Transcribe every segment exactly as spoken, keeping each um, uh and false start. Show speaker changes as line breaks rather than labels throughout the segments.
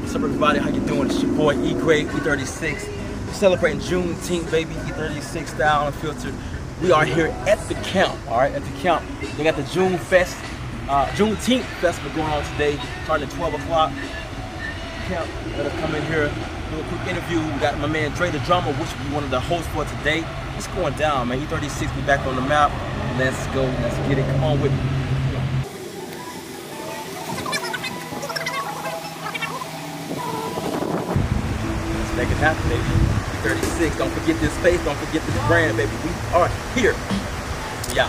What's up, everybody? How you doing? It's your boy E Great, E thirty-six. We're celebrating Juneteenth, baby. E thirty-six style unfiltered. We are here at the camp, all right? At the camp, they got the June Fest, uh, Juneteenth festival going on today, starting at twelve o'clock. Camp, let us come in here, do a quick interview. We got my man Dre the Drummer, which will be one of the hosts for today. It's going down, man. E thirty-six be back on the map. Let's go. Let's get it. Come on with me. Make it happen, baby. E thirty-six. Don't forget this face. Don't forget this brand, baby. We are here. Yeah.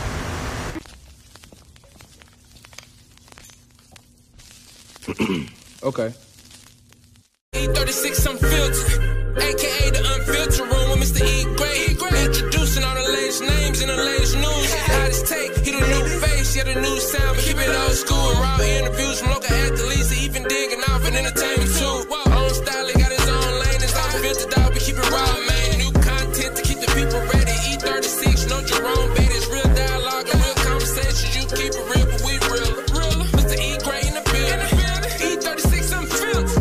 Okay.
E thirty-six unfiltered, aka the unfiltered room with Mister E Great. Introducing all the latest names in the latest news. Hottest take, he the new face, yeah the new sound, but keep it old school. Raw interviews from local athletes, even digging off and entertainment too. Own style, he got his own lane, it's unfiltered out, we keep it raw, man. New content to keep the people ready. E thirty-six, no Jerome Bait, it's real dialogue and real conversations. You keep it real, but we real. Mister E Great in the building. E thirty-six unfiltered.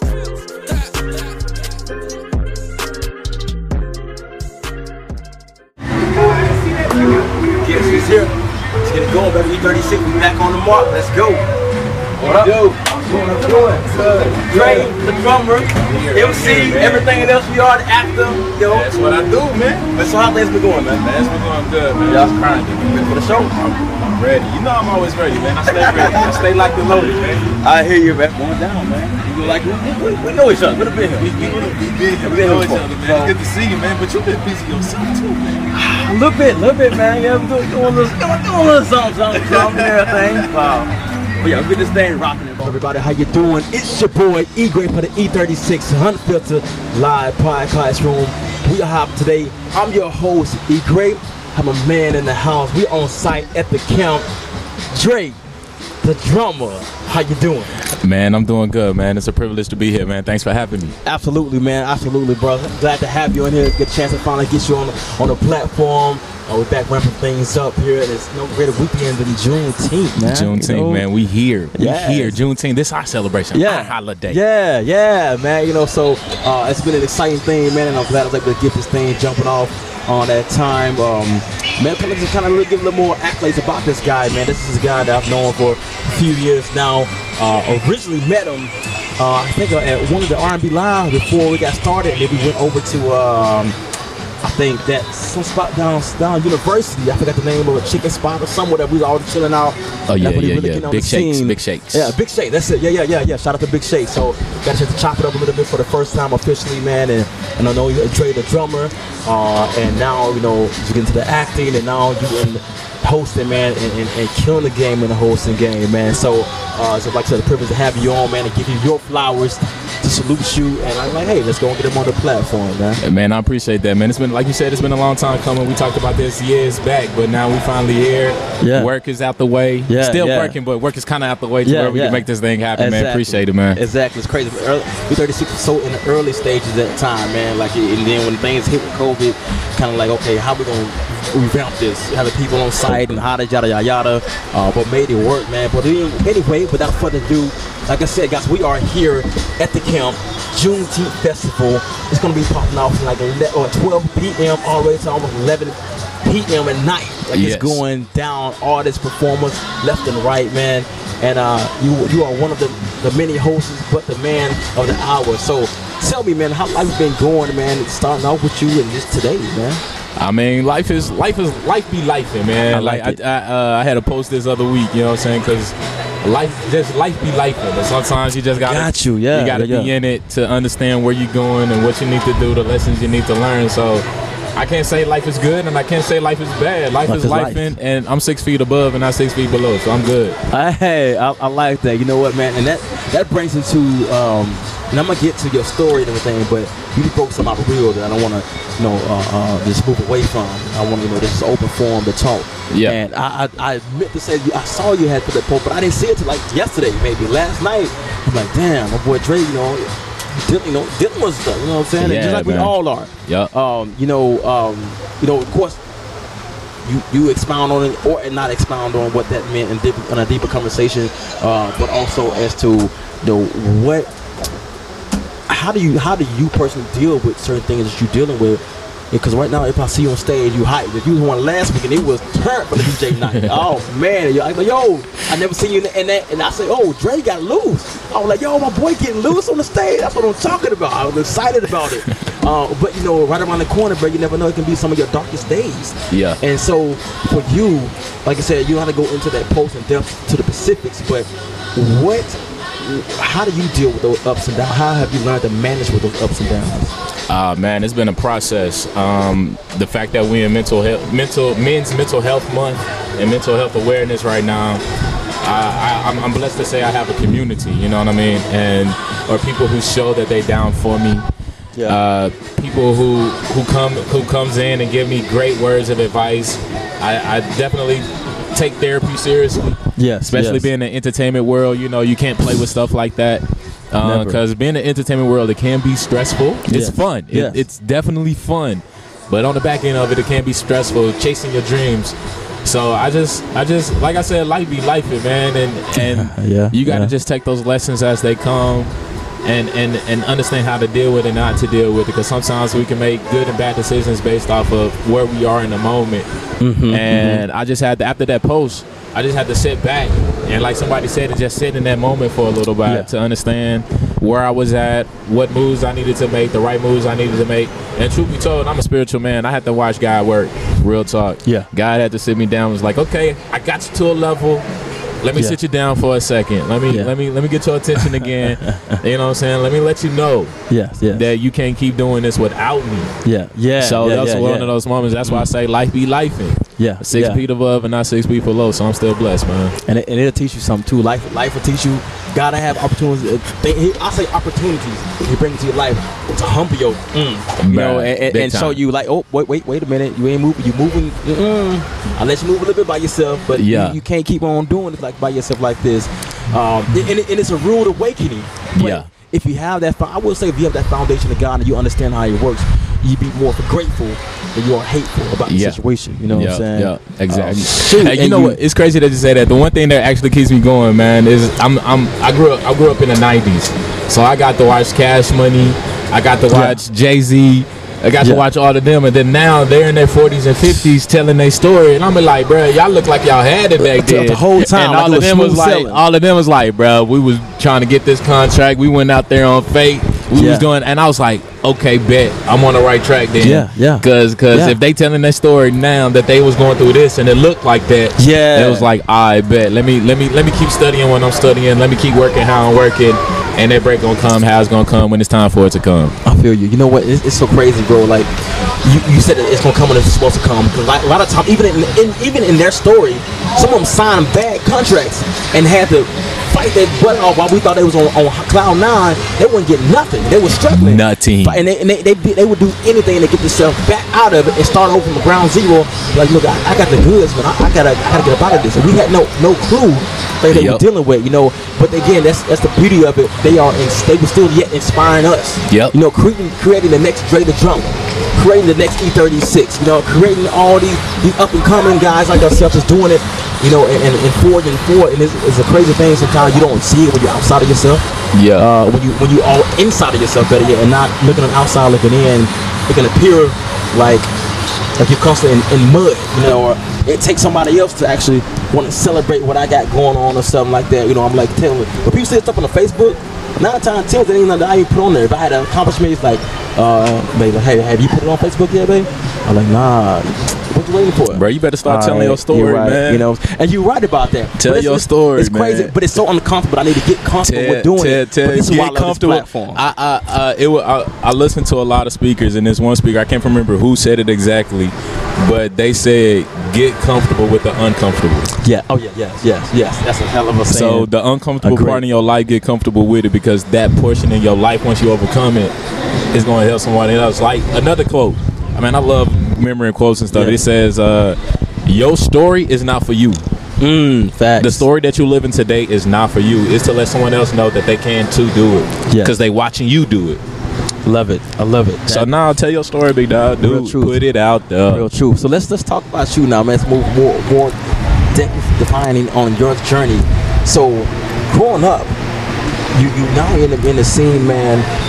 Yes, he's here. Let's get it going, baby. E thirty-six, we back on the mark. Let's go. What up? Yo, what I'm doing? Dre, the drummer, M C, everything else we are, the actor. Yo.
That's what I do, man.
But so how things been going, man?
Man, it's been going good, man.
Yeah.
Just grinding.
Ready for the show?
I'm ready. You know I'm always ready, man. I stay ready. I stay like the loaded, man.
I hear you, man. Going down, man. You like we, we, we know each other. We've been here.
We, we, we, been here.
We
We
been
know
here
each other,
before.
man. It's good to see you, man. But you've been busy yourself, too, man.
A little bit, a little bit, man. Yeah, I'm doing, doing a little, doing, doing a little something, something, something, and everything. Wow. But yeah, we get this thing rocking it. Everybody, how you doing? It's your boy E Great for the E thirty-six Unfiltered Live Podcast Room. We are hop today. I'm your host, E Great. I'm a man in the house. We on site at the camp. Dre, the drummer. How you doing?
Man, I'm doing good, man. It's a privilege to be here, man. Thanks for having me.
Absolutely, man. Absolutely, brother. Glad to have you in here. Get a chance to finally get you on on the platform. Uh, we're back ramping things up here. There's no greater weekend than Juneteenth, man.
Juneteenth,
you know?
man. We here. We
Yes.
here. Juneteenth. This our celebration.
Yeah.
Our holiday.
Yeah, yeah, man. You know, so uh, it's been an exciting thing, man, and I'm glad I was able to get this thing jumping off on that time. Um, man, kind of just kind of really give a little more accolades about this guy, man. This is a guy that I've known for a few years now. Uh, originally met him, uh, I think, uh, at one of the R and B Live before we got started. And then we went over to, um, I think that some spot down down University. I forgot the name of a chicken spot or somewhere that we was all chilling out.
Oh, yeah,
That's when he
yeah,
really
yeah.
getting on
Big
the
Shakes,
scene.
Big Shakes.
Yeah, Big Shake. That's it. Yeah, yeah, yeah, yeah. Shout out to Big Shake. So got a chance to chop it up a little bit for the first time officially, man. And, and I know you Dre the drummer. Uh, and now, you know, you get into the acting, and now you in hosting, man, and, and, and killing the game in the hosting game, man. So, uh, so like I said, the privilege to have you on, man, and give you your flowers, to salute you, and I'm like, hey, let's go and get him on the platform, man.
Hey, man, I appreciate that, man. It's been, like you said, it's been a long time coming. We talked about this years back, but now we finally here.
Yeah.
Work is out the way.
Yeah,
Still
yeah.
working, but work is kind of out the way to
Yeah,
where we
yeah.
can make this thing happen,
Exactly.
man. Appreciate it, man.
Exactly, it's crazy. E thirty-six was so in the early stages at the time, man. Like, and then when things hit with COVID, kind of like, okay, how we gonna revamp this? Have the people on site and how to yada yada yada. Uh, but made it work, man. But anyway, without further ado, like I said, guys, we are here at the camp. Juneteenth Festival. It's gonna be popping off from like twelve p m all the way to almost eleven p m at night. Like
Yes.
it's going down. Artists, performers, left and right, man. And uh, you you are one of the, the many hosts, but the man of the hour. So tell me, man, how life's been going, man? Starting off with you and just today, man.
I mean, life is life is life be lifing, man.
I like
like
it.
I, I, uh, I had a post this other week, you know what I'm saying? Because life, just life be lifing. And sometimes you just gotta,
Got you, yeah,
you gotta
yeah,
be
yeah.
in it to understand where you're going and what you need to do, the lessons you need to learn. So I can't say life is good, and I can't say life is bad. Life,
Life
is
is life.
lifing, and I'm six feet above and not six feet below, so I'm good.
Hey, I, I like that. You know what, man? And that that brings into, um, and I'm gonna get to your story and everything, but you broke some out real that I don't want to, you know, uh, uh, just move away from. I want to, you know, this is open forum to talk.
Yeah.
And I, I, I meant to say, I saw you had put that post, but I didn't see it till like yesterday, maybe last night. I'm like, damn, my boy Dre, you know, dealing, you know, dealing with stuff. You know what I'm saying?
Yeah,
Just like
man.
we all are.
Yep.
Um, you know, um, you know, of course. You, you expound on it or not expound on what that meant in, deep, in a deeper conversation, uh, but also as to, you know, what how do you how do you personally deal with certain things that you're dealing with? Because right now, if I see you on stage, you hype. If you was one last week and it was turned for the D J night, oh man, I'm like, yo, I never seen you in, in that. And I say, oh, Dre got loose. I was like, yo, my boy getting loose on the stage. That's what I'm talking about. I was excited about it. Uh, but you know, right around the corner, bro, you never know. It can be some of your darkest days.
Yeah.
And so for you, like I said, you don't have to go into that post in depth to the specifics. But what? How do you deal with those ups and downs? How have you learned to manage with those ups and downs?
Uh, man, it's been a process. Um, the fact that we're in mental health, mental men's mental health month and mental health awareness right now, I, I, I'm, I'm blessed to say I have a community. You know what I mean? And or people who show that they down for me.
Yeah.
Uh, people who who come who comes in and give me great words of advice. I, I definitely take therapy seriously.
Yes.
Especially
yes.
being in the entertainment world. You know, you can't play with stuff like that. Because uh, being in the entertainment world, it can be stressful. It's
yes.
fun. It,
yes.
It's definitely fun. But on the back end of it, it can be stressful, chasing your dreams. So I just, I just, like I said, life be life, man. And and
yeah,
you got to
yeah.
just take those lessons as they come and, and, and understand how to deal with it and not to deal with it. Because sometimes we can make good and bad decisions based off of where we are in the moment.
Mm-hmm,
and
mm-hmm.
I just had to, after that post, I just had to sit back and, like somebody said, to just sit in that moment for a little bit
yeah.
to understand where I was at, what moves I needed to make, the right moves I needed to make. And truth be told, I'm a spiritual man. I had to watch God work. Real talk.
Yeah.
God had to sit me down and was like, okay, I got you to a level. Let me
yeah.
sit you down for a second. Let me
yeah.
let me let me get your attention again. You know what I'm saying? Let me let you know
yes, yes.
that you can't keep doing this without me.
Yeah, yeah.
So
yeah,
that's
yeah,
one
yeah.
of those moments. That's why I say life be lifing.
Yeah,
Six
yeah.
feet above and not six feet below. So I'm still blessed, man.
And, it, and it'll teach you something too. Life, life will teach you. Gotta have opportunities. They, I say opportunities. You bring into your life to humble your, mm, you know, and, and, and show you like, oh, wait, wait, wait a minute. You ain't moving. You moving. Mm-mm. I let you move a little bit by yourself, but
yeah.
you, you can't keep on doing it like by yourself like this. Um, and, and it's a rude awakening. But
yeah.
if you have that, I will say, if you have that foundation of God and you understand how it works, you be more grateful than you are hateful about the
yeah.
situation. You know
yeah,
what I'm saying?
Yeah, exactly.
Um, shoot,
hey, you know you, what? It's crazy that you say that. The one thing that actually keeps me going, man, is I'm I'm I grew up I grew up in the nineties, so I got to watch Cash Money, I got to watch yeah. Jay-Z. I got
yeah.
to watch all of them, and then now they're in their forties and fifties telling their story, and I'm like, bro, y'all look like y'all had it back then.
The whole time,
and
like
all of them was like,
selling.
all of them was like, bro, we was trying to get this contract. We went out there on fake. We
yeah.
was doing, and I was like, okay, bet I'm on the right track then.
Yeah, yeah.
Cause, cause
yeah.
if they telling their story now that they was going through this and it looked like that,
yeah,
it was like, I bet. Let me, let me, let me keep studying when I'm studying. Let me keep working how I'm working, and that break gonna come how it's gonna come when it's time for it to come.
I feel you. You know what? It's, it's so crazy, bro. Like you, you said that it's gonna come when it's supposed to come. Because like, a lot of times, even in, in even in their story, some of them signed bad contracts and had to fight their butt off while we thought they was on, on cloud nine. They wouldn't get nothing. They were struggling.
Nothing.
And they and they, they, they would do anything to get themselves back out of it and start over from ground zero. Like, look, I, I got the goods, but I, I gotta I gotta get up out of this. And we had no no clue that they
yep.
were dealing with, you know. But again, that's that's the beauty of it. They are in, they were still yet inspiring us.
Yep.
You know, creating creating the next Dre the Drummer, creating the next E thirty-six. You know, creating all these these up and coming guys like ourselves is doing it. You know, and, and, and forward and forward, and it's, it's a crazy thing. Sometimes you don't see it when you're outside of yourself.
Yeah.
Uh, when you when you all inside of yourself, better yet, and not looking on the outside, looking in, it can appear like like you're constantly in, in mud. You know, or it takes somebody else to actually want to celebrate what I got going on or something like that. You know, I'm like telling me when people say stuff on the Facebook, nine times ten, they ain't nothing I even put on there. If I had an accomplishment, it's like, uh, baby, hey, have you put it on Facebook yet, babe? I'm like, nah. What you waiting for?
Bro, you better start
All
telling
right,
your story,
right,
man.
You know, and you're right about that.
Tell
But it's-
your
it's,
story,
It's crazy,
man.
but it's so uncomfortable. I need to get comfortable
Tell,
with doing
tell,
it.
tell,
But this is why I
get
love
comfortable.
this platform.
I, I, uh, it was, I, I listened to a lot of speakers, and this one speaker, I can't remember who said it exactly, but they said, get comfortable with the uncomfortable.
Yeah. Oh yeah. Yes. Yes. Yes. That's a hell of a saying.
So the uncomfortable
Agreed.
part in your life, get comfortable with it, because that portion in your life, once you overcome it, is going to help somebody else. Like another quote. I mean, I love remembering quotes and stuff.
Yeah.
It says, uh, your story is not for you.
Mm, facts.
The story that you live in today is not for you. It's to let someone else know that they can too do it.
Yeah.
Because they watching you do it.
Love it. I love it.
So
That-
now tell your story, big dog.
Real
Dude,
truth.
put it out there.
real truth. So let's let's talk about you now, man. Let's move more more de- defining on your journey. So growing up, you you now in the in the scene, man.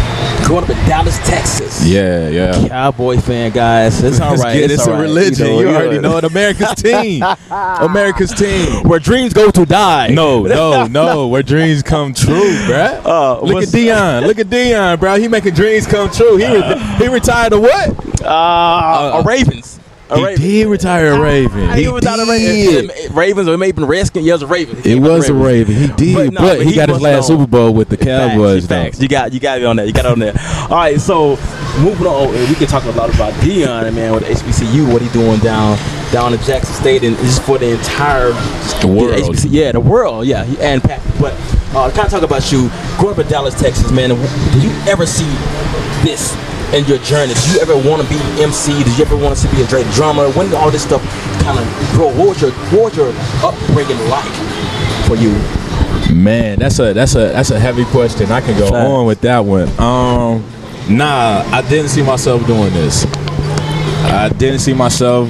Growing up in Dallas, Texas.
Yeah, yeah.
Cowboy fan, guys. It's all right.
It's, it's
all
a
right.
religion.
You, know,
You
you
already
know.
know it. America's team. America's team.
Where dreams go to die.
No, no, no. Where dreams come true, bruh.
Uh,
Look
what's-
at Dion. Look at Dion, bro. He making dreams come true. He re- he retired to what?
Uh, a Ravens. A
He
Raven.
did retire a Raven.
He,
He
was out of
did.
Ravens. Ravens or maybe Redskins. Yeah, it was a Raven.
It was a Raven. He did,
But
but,
no, but
he,
he
got his
was
last
known.
Super Bowl with the Cowboys.
Facts, facts.
though.
You got you got it on that. You got it on there. All right, so moving on, we can talk a lot about Dion, man, with H B C U, what he doing down down in Jackson State, and just for the entire
The world.
H B C, yeah, the world, yeah, he- and Pat. But uh, kind of talk about you growing up in Dallas, Texas, man. Did you ever see this in your journey? Did you ever want to be M C? Did you ever want to be a great drummer? When did all this stuff kind of grow? What was your what was your upbringing like for you?
Man, that's a that's a that's a heavy question. I can go
Facts.
on with that one. Um, nah, I didn't see myself doing this. I didn't see myself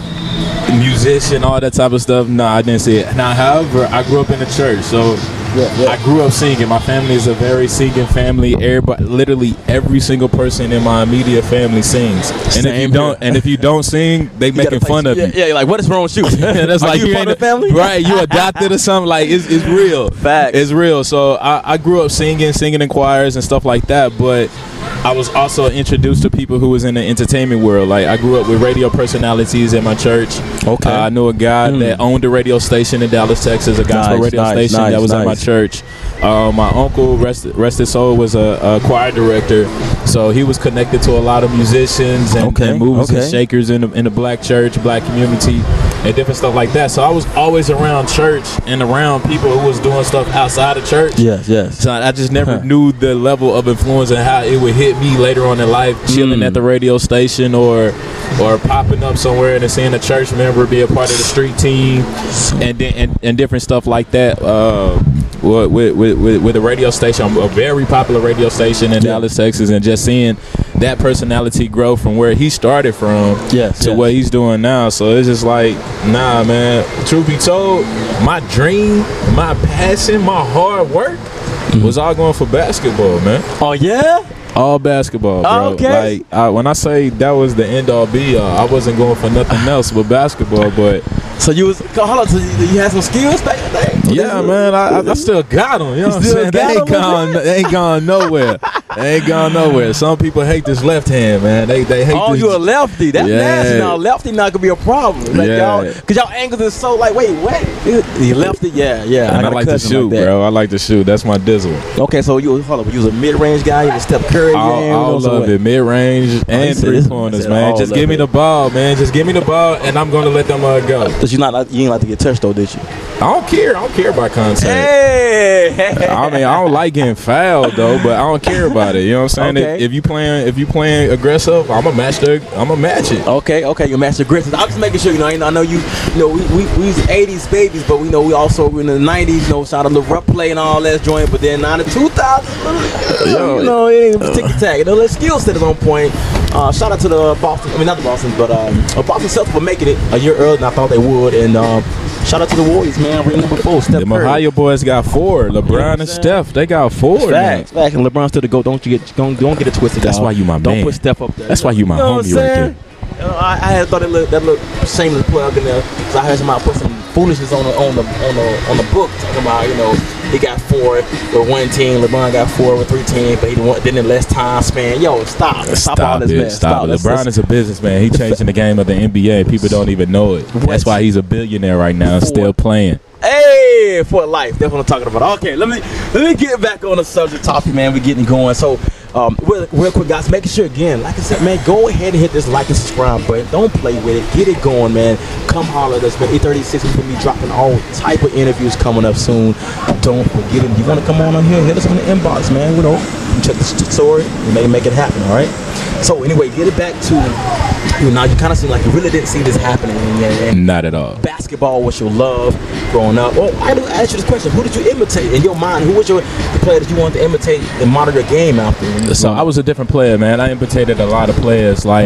musician, all that type of stuff. Nah, I didn't see it. Now, however, I grew up in the church, so I grew up singing. My family is a very singing family. Everybody, literally every single person in my immediate family sings. And if
Same
you don't,
here.
and if you don't sing, they
You gotta
making
play-
fun of
yeah,
you.
Yeah, you're like, what is wrong with you?
Yeah, that's
Are
like
you
you
part
ain't
of the family,
right? You adopted or something. Like it's, it's real.
Facts.
It's real. So I, I grew up singing, singing in choirs and stuff like that. But I was also introduced to people who was in the entertainment world. Like I grew up with radio personalities in my church.
Okay.
Uh, I knew a guy that owned a radio station in Dallas, Texas, a gospel
Nice,
radio
nice,
station
nice,
that was in my
nice.
church. Uh, my uncle, rest, rest his soul, was a, a choir director. So he was connected to a lot of musicians and,
Okay,
and movers
okay.
and shakers in the, in the black church, black community, and different stuff like that. So I was always around church and around people who was doing stuff outside of church.
Yes, yes.
So I just never knew the level of influence and how it would hit me later on in life, chilling
Mm.
at the radio station or or popping up somewhere and seeing a church member be a part of the street team and then- and, and different stuff like that. Uh, with, with, with, with a radio station, a very popular radio station in
Yeah.
Dallas, Texas, and just seeing that personality grow from where he started from
Yes,
to
yes.
what he's doing now. So it's just like, nah, man. Truth be told, my dream, my passion, my hard work was all going for basketball, man.
Oh yeah.
All basketball, bro.
Oh, okay.
Like I, when I say that was the end all be all, I wasn't going for nothing else but basketball. But
So you was hold on. So you, you had some skills back in the day.
yeah, man, I, I, I still got them. You know what I'm
still
saying? They
got
ain't
'em,
gone. They ain't gone nowhere. They ain't gone nowhere. Some people hate this left hand, man. They they hate.
Oh,
this,
you a lefty? That's
Yeah.
nasty. Now lefty not gonna be a problem. Like
Yeah.
y'all, cause y'all angles is so like, wait, wait, you lefty? Yeah, yeah.
And I,
got a
like to
cousin
shoot,
like that.
bro. I like to shoot. That's my dizzle.
Okay, so you hold up. You was a mid range guy. You was Steph Curry.
All,
game,
all
you know, so
of
what?
it, mid range and
said
three
this-
pointers,
I said
man.
all
Just
of
give me
it.
the ball, man. Just give me the ball, and I'm gonna let them uh, go.
Cause you not like, you ain't like to get touched though, did you?
I don't care. I don't care about contact.
Hey,
I mean, I don't like getting fouled though, but I don't care about it. You know what I'm saying?
Okay.
If, if you playing, if you playing aggressive, I'm a match the, I'm a match it.
Okay, okay, your master grits. I'm just making sure, you know, I know, I know you, you know, we, we, we was eighties babies, but we know we also were in the nineties, you know, shout out to rough play and all that joint, but then now the two thousands,
Yo.
you know, it ain't tick tack. You know, the skill set is on point. Uh, shout out to the Boston, I mean, not the Boston, but um, uh, Boston Celtics for making it a year earlier than I thought they would, and um, shout out to the Warriors, man, ring number four, Steph
The
Curry.
Ohio boys got four. LeBron
what I'm
and
saying?
Steph, they got four. now.
Facts, facts, and LeBron's still the GOAT. Don't you get, don't, don't get it twisted.
That's
dog.
why you my
Don't
man.
put Steph up there.
That's why you my
know what
homie
I'm
right
saying? You know, I, I had thought that looked that looked shameless plug in there, cause I heard somebody put some foolishness on the on the on the on the book talking about, you know, he got four with one team, LeBron got four with three teams, but he didn't didn't less time span. Yo, stop, stop, all this
it,
mess.
Stop it.
Let's-
LeBron
let's-
is a businessman. He changing the game of the N B A. People don't even know it. That's why he's a billionaire right now,
For
still
what?
playing.
Hey, for life. That's what I'm talking about. Okay, let me let me get back on the subject topic, man. We're getting going. So, um, real, real quick, guys, making sure again, like I said, man, go ahead and hit this like and subscribe button. Don't play with it. Get it going, man. Come holler at us, man. eight thirty-six, we're gonna be dropping all type of interviews coming up soon. Don't forget it. You want to come on on here? Hit us on the inbox, man. You know, check the story. We may make it happen. All right. So anyway, get it back to you. Now you kind of seem like you really didn't see this happening, and, and
Not at all.
basketball was your love growing up. Well, I do ask you this question: who did you imitate in your mind? Who was your the player that you wanted to imitate and model your game after?
So I was a different player, man. I imitated a lot of players. Like
Okay.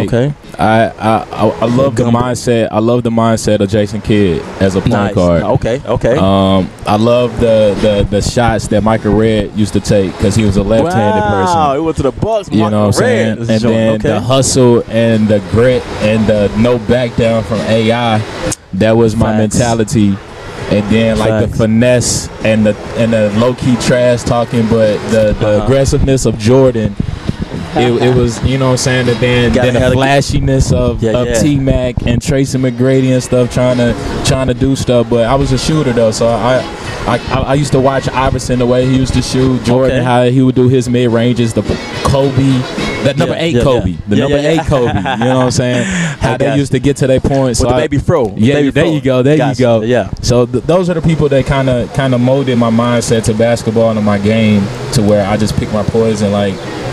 I, I I I love the
Gumbo.
mindset. I love the mindset of Jason Kidd as a point
Nice.
guard.
Okay, okay.
Um, I love the, the the shots that Michael Redd used to take because he was a left-handed
wow,
person.
it went to the Bucks.
You know what I'm saying? And then the hustle and the grit and the no back down from A I. That was my
Facts.
mentality. And then like
Facts.
the finesse and the and the low key trash talking, but the, the
Uh-huh.
aggressiveness of Jordan. It, it was, you know what I'm saying, and then,
Gotta
then the
have a-
flashiness of,
Yeah,
of
yeah.
T-Mac and Tracy McGrady and stuff trying to trying to do stuff. But I was a shooter though, so I I, I, I used to watch Iverson the way he used to shoot, Jordan
Okay.
how he would do his mid ranges, the Kobe, that number
Yeah,
eight
yeah,
Kobe,
yeah.
the
Yeah,
number
yeah,
eight
yeah.
Kobe. You know what I'm saying? How
I
they
got
used to get to their point.
with
So
the
I-
baby fro.
yeah,
baby
there
fro.
you go. There
Gotcha.
you go.
Yeah.
So th- those are the people that kind of kind of molded my mindset to basketball and my game to where I just pick my poison. Like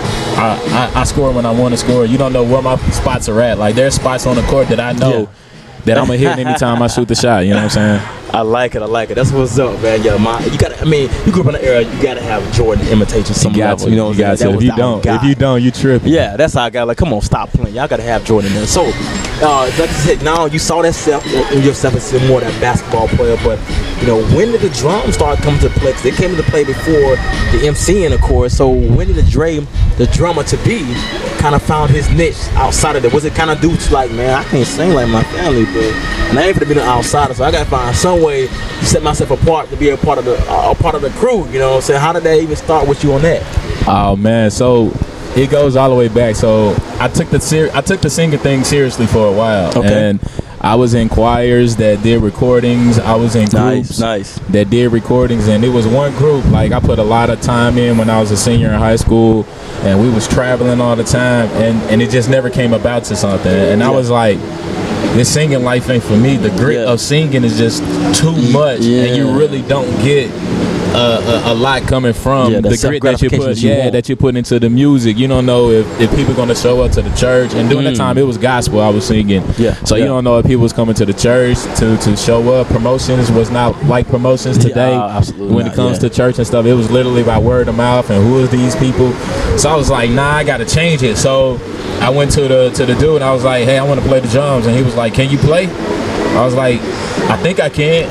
I, I, I score when I want to score. You don't know where my spots are at. Like there's spots on the court that I know
Yeah.
that I'm gonna hit anytime I shoot the shot. You know what I'm saying?
I like it. I like it. That's what's up, man. Yeah, my you got. to I mean, you grew up in the era. You got to have Jordan imitation some
You got
level.
to.
You know,
You got
that
to.
was
If you
our
don't,
guy.
if you don't, you tripping.
Yeah, that's how I got like, come on, stop playing. Y'all got to have Jordan in. So, uh, like I said, now you saw that self in yourself as more that basketball player, but you know, when did the drums start coming to play? 'Cause they came into play before the MCing, of course. So when did the Dre, the drummer to be, kind of found his niche outside of it? Was it kind of due to like, man, I can't sing like my family, but and I ain't gonna be an outsider, so I gotta find some way to set myself apart to be a part of the uh, a part of the crew. You know what I'm saying? How did that even start with you on that?
Oh man, so it goes all the way back. So I took the ser- I took the singing thing seriously for a while,
Okay.
and I was in choirs that did recordings. I was in groups
nice.
that did recordings, and it was one group. Like I put a lot of time in when I was a senior in high school, and we was traveling all the time, and and it just never came about to something. And I
Yeah.
was like, this singing life ain't for me. The grit
Yeah.
of singing is just too much, and you
Yeah.
really don't get a, a, a lot coming from
Yeah,
the
that
grit that you
self-gratification
put,
that you
yeah,
want.
that you put into the music. You don't know if, if people going to show up to the church. And during that time, it was gospel I was singing.
Mm. Yeah,
So
yeah.
you don't know if people was coming to the church to, to show up. Promotions was not like promotions
Yeah,
today.
absolutely
when
not,
it comes
yeah.
to church and stuff, it was literally by word of mouth and who is these people. So I was like, nah, I got to change it. So I went to the to the dude and I was like, hey, I want to play the drums. And he was like, can you play? I was like, I think I can.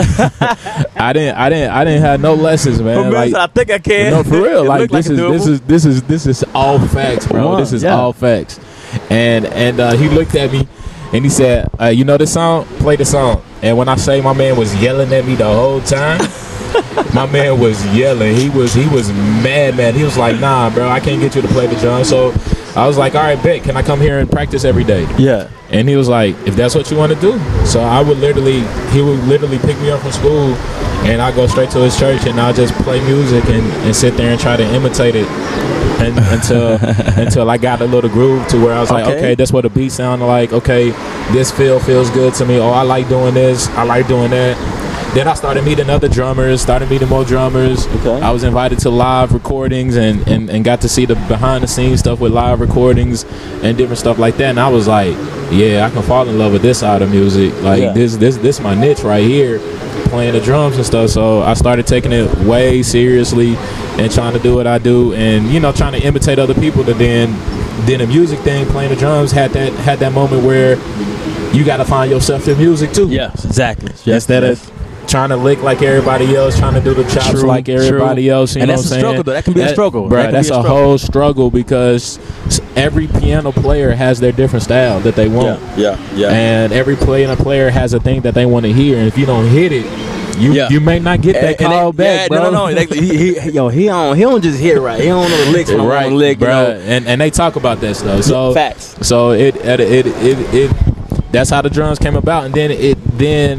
I didn't, I didn't, I didn't have no lessons, man.
But man,
Like,
I think I can.
no, for real.
It
Like
looked
this
it
is this
doable.
is this is this is all facts, bro.
Come on,
This is
yeah.
all facts. And and uh, he looked at me and he said, uh, "You know this song? Play the song." And when I say my man was yelling at me the whole time, my man was yelling. He was he was mad, man. He was like, "Nah, bro, I can't get you to play the drum." So I was like, "All right, bet. Can I come here and practice every day?"
Yeah.
And he was like, if that's what you want to do. So I would literally, he would literally pick me up from school and I'd go straight to his church and I'll just play music and, and sit there and try to imitate it and, until until I got a little groove to where I was like,
Okay.
okay, that's what a beat sounded like. Okay, this feel feels good to me. Oh, I like doing this. I like doing that. Then I started meeting other drummers, started meeting more drummers.
Okay.
I was invited to live recordings and, and, and got to see the behind the scenes stuff with live recordings and different stuff like that. And I was like, yeah, I can fall in love with this side of music. Like
Yeah.
this this this my niche right here, playing the drums and stuff. So I started taking it way seriously and trying to do what I do and, you know, trying to imitate other people. That then then the music thing, playing the drums, had that had that moment where you got to find yourself in music too.
Yes, exactly. Yes,
Instead
yes.
of trying to lick like everybody else, trying to do the chops
True,
like everybody
true.
else. You
And
know
that's
what
a
I'm
struggle,
saying?
though. That can be a struggle.
Bro,
That can
that's
be a
a,
struggle.
whole struggle because s- every piano player has their different style that they want.
Yeah, yeah,
And every piano player has a thing that they want to hear. And if you don't hit it, you
Yeah.
you may not get that
And- and
call
they-
back,
yeah,
bro.
No, no, no. They- he, he, yo, he don't, he don't just hit it right. He don't know the licks from the
right,
wrong lick, you
bro.
know.
And and they talk about that stuff. So
Facts.
So it it it it, it that's how the drums came about. And then it then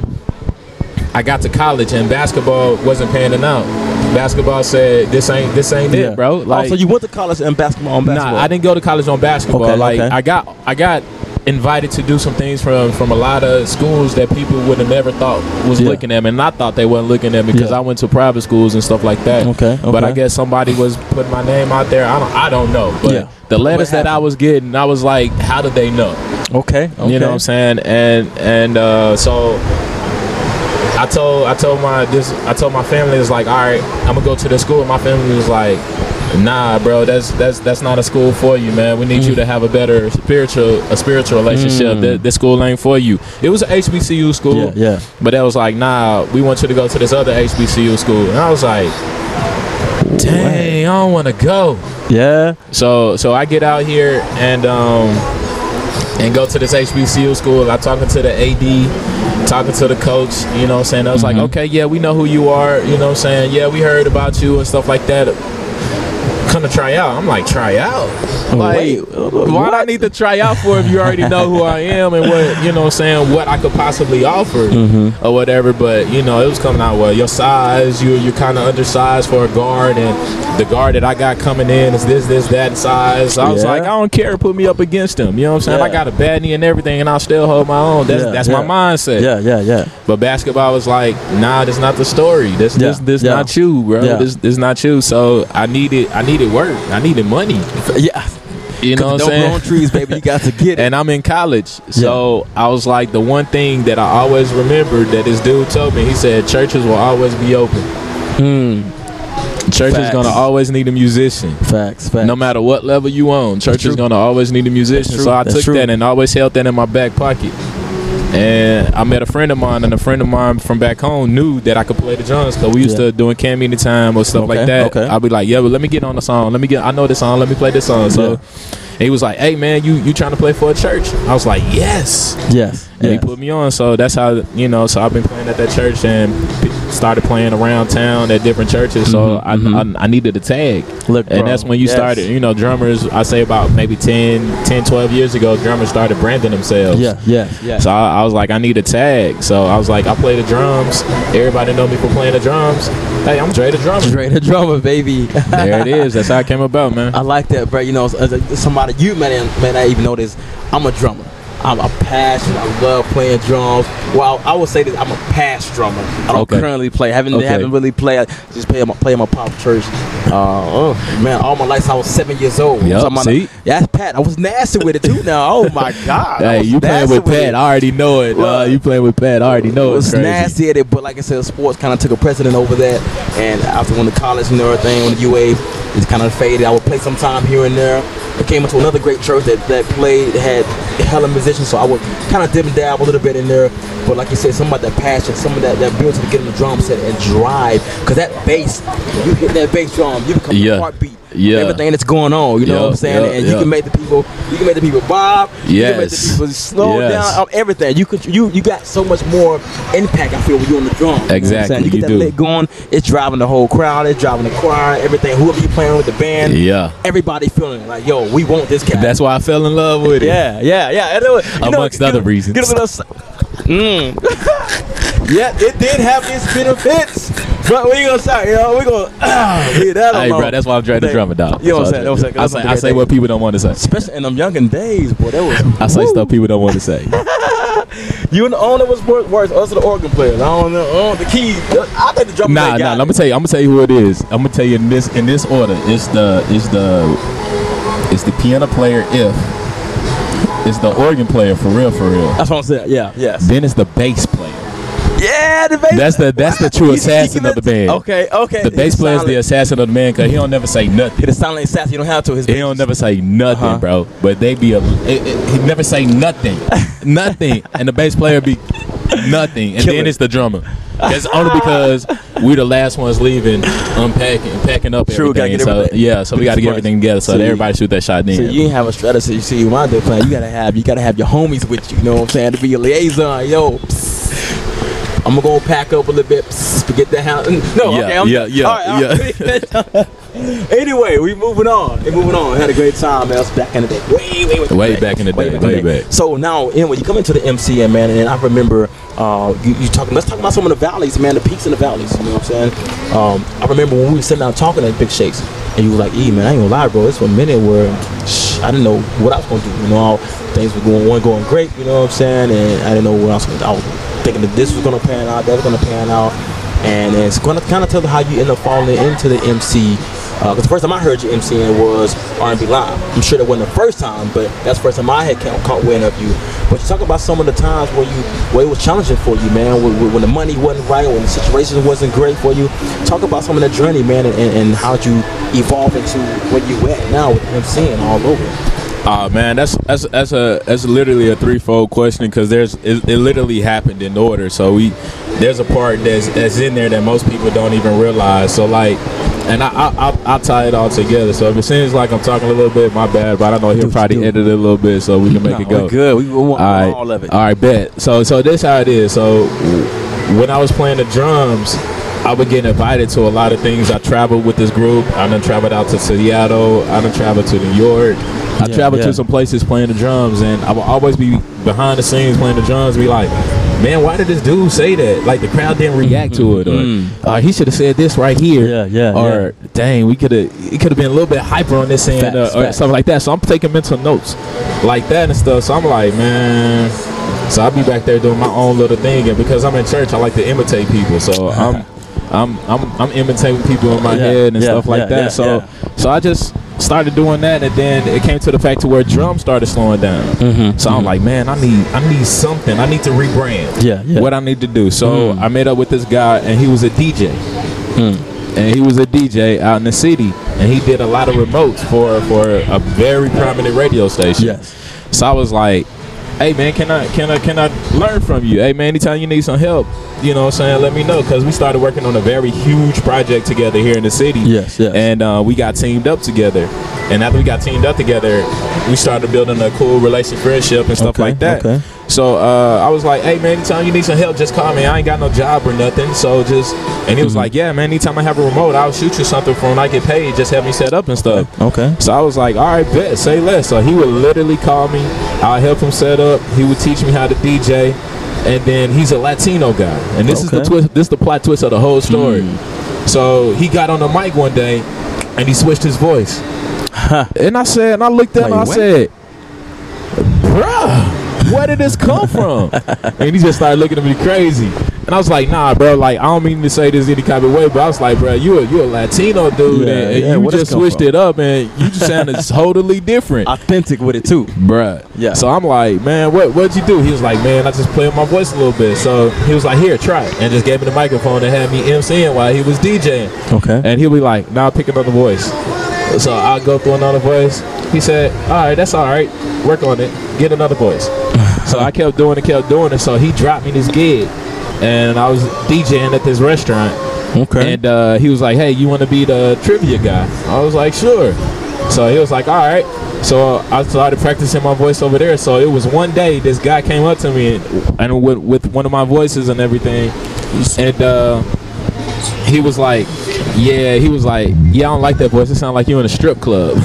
I got to college and basketball wasn't panning out. Basketball said this ain't this ain't
Yeah.
it, bro. Like,
oh, so you went to college in basketball on basketball?
Nah, I didn't go to college on basketball.
Okay,
like
okay.
I got I got invited to do some things from from a lot of schools that people would have never thought was
Yeah.
looking at me, and I thought they wasn't looking at me because
Yeah.
I went to private schools and stuff like that.
Okay,
But I
okay.
guess somebody was putting my name out there. I don't I don't know. But
Yeah.
the letters
What
that I
happened?
was getting, I was like, how did they know?
Okay, okay.
You know what I'm saying? And and uh, so I told I told my this I told my family, it's like, all right, I'm gonna go to the school. My family was like, Nah, bro, that's that's that's not a school for you, man. We need mm. you to have a better spiritual a spiritual relationship. Mm. That this school ain't for you. It was an H B C U school,
yeah, yeah.
But that was like, nah, we want you to go to this other H B C U school, and I was like, dang, I don't want to go.
Yeah.
So so I get out here and um and go to this H B C U school. I talking to the A D, talking to the coach, you know what I'm saying? I was mm-hmm. like, okay, yeah, we know who you are, you know what I'm saying? Yeah, we heard about you and stuff like that. Come to try out. I'm like, try out? Like, Wait, why do I need to try out for if you already know who I am and what, you know what I'm saying, what I could possibly offer mm-hmm. or whatever. But, you know, it was coming out, well, your size, you, you're kind of undersized for a guard, and the guard that I got coming in is this, this, that size. So I was yeah. like, I don't care. Put me up against him. You know what I'm saying? Yeah. I got a bad knee and everything, and I'll still hold my own. That's, yeah, that's
yeah.
my mindset.
Yeah, yeah, yeah.
But basketball was like, nah, that's not the story. This, yeah. this, this yeah. not you, bro. Yeah. This, this not you. So I needed, I needed work. I needed money.
Yeah.
You know what I'm saying?
Don't grow on trees, baby. You got to get it.
And I'm in college. So yeah. I was like, the one thing that I always remembered that this dude told me, he said, churches will always be open.
Hmm.
Church facts. Is going to always need a musician.
Facts, facts.
No matter what level you on, church is going to always need a musician. So I That's took true. that and always held that in my back pocket. And I met a friend of mine, and a friend of mine from back home knew that I could play the drums, because we used yeah. to doing camp anytime or stuff
okay,
like that.
Okay.
I'd be like, yeah, but let me get on the song. Let me get, I know this song. Let me play this song. So yeah. he was like, hey, man, you, you trying to play for a church? I was like, yes.
Yes.
And
yes.
he put me on. So that's how, you know, so I've been playing at that church and started playing around town at different churches. So mm-hmm, I, mm-hmm. I I needed a tag.
Look,
and
bro,
that's when you
yes.
started, you know, drummers, I say about maybe ten, twelve years ago, drummers started branding themselves.
Yeah, yeah, yeah.
So I, I was like, I need a tag. So I was like, I play the drums. Everybody know me for playing the drums. Hey, I'm Dre the drummer.
Dre the drummer, baby.
There it is. That's how it came about, man.
I like that, bro. You know, as a, somebody, you may, may not even know this, I'm a drummer. I'm a passionate. I love playing drums. Well, I would say that I'm a past drummer. I don't okay. currently play. I haven't, okay. haven't really played. I just play my, play in my pop church. Uh, oh, man, all my life since I was seven years old.
Yep,
so
see?
Yeah, that's Pat. I was nasty with it, too, now. Oh, my God.
Hey, you playing with Pat. It. I already know it. Well, uh, you playing with Pat. I already know it. I was crazy.
nasty at it, but like I said, sports kind of took a precedent over that. And after when the college and everything, when the U A, it's kind of faded. I would play sometime here and there. I came into another great church that, that played, had hella musicians, so I would kind of dip and dab a little bit in there. But like you said, some of that passion, some of that, that ability to get in the drum set and drive. Because that bass, you hit that bass drum, you become
yeah.
a heartbeat.
Yeah.
Everything that's going on, you know
yep,
what I'm saying?
Yep,
and
yep.
you can make the people, you can make the people bob.
Yes.
You can make the people slow
yes.
down. Everything. You could, you you got so much more impact. I feel when you're on the drum.
Exactly.
You, know you get
you
that
do.
lick going. It's driving the whole crowd. It's driving the choir. Everything. Whoever you playing with the band.
Yeah.
Everybody feeling like, yo, we want this cat.
That's why I fell in love with it.
Yeah, yeah, yeah. You
Amongst
know,
other
get,
reasons.
Get a little. Mm. Yeah, it did have its benefits, but we gonna start, you know, we gonna uh, leave that alone.
Hey, bro, that's why I'm trying to drum it down.
You know what I'm saying? Know what I'm saying?
I say, I say what people don't want to say,
especially in them younger days, boy. That was.
I say woo. stuff people don't want to say.
You and the owner was worse. Us are the organ players. I don't know. Oh, the keys. I think the drum.
Nah, nah. Let me tell you. I'm gonna tell you who it is. I'm gonna tell you in this in this order. It's the it's the it's the piano player. If it's the organ player, for real, for real.
That's what I'm saying. Yeah, yes.
Then it's the bass player.
Yeah, the bass.
That's the that's the true assassin of the band.
Okay, okay.
The bass player is the assassin of the band because he don't never say nothing.
He the silent assassin. You don't have to. His
he don't never say nothing, uh-huh. bro. But they be a. It, it, he never say nothing, nothing, and the bass player be nothing, and Kill then it. it's the drummer. That's only because we the last ones leaving, unpacking, packing up
True,
everything.
Get
so
everything.
yeah, so we got to get everything together so, so that everybody shoot that shot in.
So you ain't have a strategy. You see, when I do playing, you gotta have you gotta have your homies with you. You know what I'm saying? To be a liaison, yo. Psst. I'm gonna go pack up a little bit. Psst, forget that house. No,
yeah,
okay. I'm,
yeah, yeah,
all right, yeah. Anyway, we moving on. We moving on. We had a great time, man. Us back in the day. Way, way, way,
way
back.
back in the day. Way, way back. back.
So now, anyway, you come into the M C M, man, and I remember uh, you, you talking. Let's talk about some of the valleys, man. The peaks and the valleys. You know what I'm saying? Um, I remember when we were sitting down talking at Big Shakes, and you were like, "E man, I ain't gonna lie, bro. It's a minute where shh, I didn't know what I was gonna do. You know, all things were going one going great. You know what I'm saying? And I didn't know what I was gonna do. I was thinking that this was gonna pan out, that was gonna pan out, and it's gonna kind of tell how you end up falling into the M C Because uh, the first time I heard you MCing was R and B Live. I'm sure that wasn't the first time, but that's the first time I had caught wind of you. But you talk about some of the times where you where it was challenging for you, man, when, when the money wasn't right, when the situation wasn't great for you. Talk about some of that journey, man, and, and how you evolve into where you at now with MCing all over.
Oh man, that's that's that's a that's literally a threefold question because there's it, it literally happened in order. So we there's a part that's that's in there that most people don't even realize. So like, and I I I'll, I'll tie it all together. So if it seems like I'm talking a little bit, my bad. But I know he'll probably edit it a little bit so we can make no, it go.
We're good. We want
all, right.
all of it.
All right, bet. So so this how it is. So when I was playing the drums, I would get invited to a lot of things. I traveled with this group. I done traveled out to Seattle. I done traveled to New York. I yeah, traveled yeah. to some places playing the drums, and I will always be behind the scenes playing the drums, be like, man, why did this dude say that? Like, the crowd didn't react to it, or mm-hmm. uh, he should have said this right here.
Yeah, yeah,
or,
yeah.
dang, we could have, it could have been a little bit hyper on this end, facts, uh, or facts. Something like that. So I'm taking mental notes like that and stuff. So I'm like, man. So I'll be back there doing my own little thing, and because I'm in church, I like to imitate people. So I'm, I'm, I'm, I'm imitating people in my yeah, head and yeah, stuff like yeah, that. Yeah, so, yeah. so I just started doing that, and then it came to the fact to where drums started slowing down. Mm-hmm, so mm-hmm. I'm like, man, I need I need something. I need to rebrand.
Yeah, yeah.
What I need to do. So mm. I met up with this guy, and he was a D J. Mm. And he was a D J out in the city, and he did a lot of remotes for for a very prominent radio station.
Yes.
So I was like, hey man, can I can I can I learn from you? Hey man, anytime you need some help, you know what I'm saying, let me know, because we started working on a very huge project together here in the city.
Yes, yes.
And uh, we got teamed up together. And after we got teamed up together, we started building a cool relationship, friendship, and stuff
okay,
like that.
Okay.
So uh, I was like, hey man, anytime you need some help, just call me. I ain't got no job or nothing. So just, and he was mm-hmm. like, yeah man, anytime I have a remote, I'll shoot you something for when I get paid. Just help me set up and stuff.
Okay.
So I was like, all right, bet, say less. So he would literally call me. I'll help him set up. He would teach me how to D J. And then he's a Latino guy. And this okay. is the twist. This is the plot twist of the whole story. Mm. So he got on the mic one day, and he switched his voice. Huh. And I said, and I looked at him, and I said, bruh, where did this come from? And he just started looking at me crazy. And I was like, nah, bro, like, I don't mean to say this any kind of way, but I was like, bro, you a, you a Latino dude, yeah, and, and yeah, you just switched from? it up, and you just sounded totally different.
Authentic with it, too.
Bruh.
Yeah.
So I'm like, man, what, what'd you do? He was like, man, I just played with my voice a little bit. So he was like, here, try it. And just gave me the microphone and had me MCing while he was DJing.
Okay.
And he'll be like, now nah, pick another voice. So I'll go through another voice. He said, all right, that's all right. Work on it. Get another voice. So I kept doing it, kept doing it. So he dropped me this gig. And I was DJing at this restaurant.
Okay.
And uh, he was like, hey, you want to be the trivia guy? I was like, sure. So he was like, all right. So I started practicing my voice over there. So it was one day this guy came up to me and, and with, with one of my voices and everything. And uh, he was like, yeah, he was like, yeah, I don't like that voice. It sounds like you in a strip club.